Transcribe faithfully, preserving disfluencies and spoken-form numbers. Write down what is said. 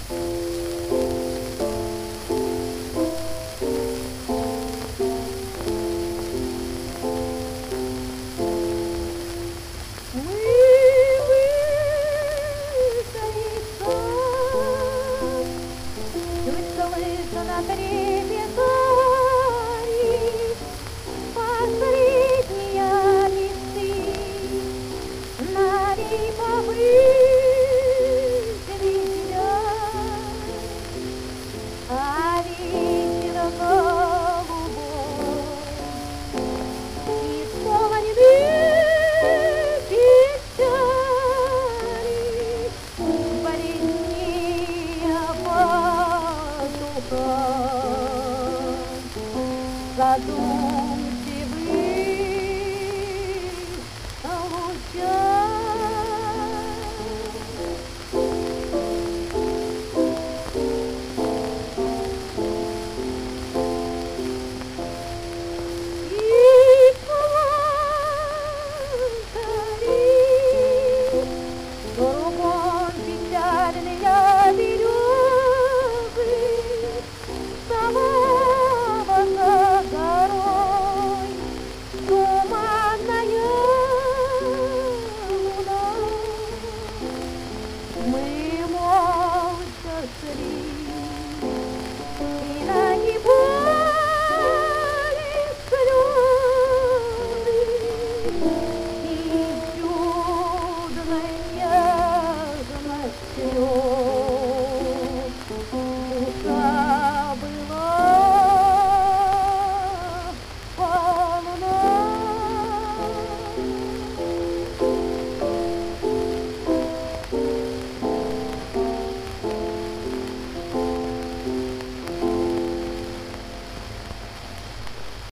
На трепе зари последняя весны на липовых ветвях, а ветер голубой исполнен печали, бледнее воздуха. Задумчивый лучах. И плакали кругом печальные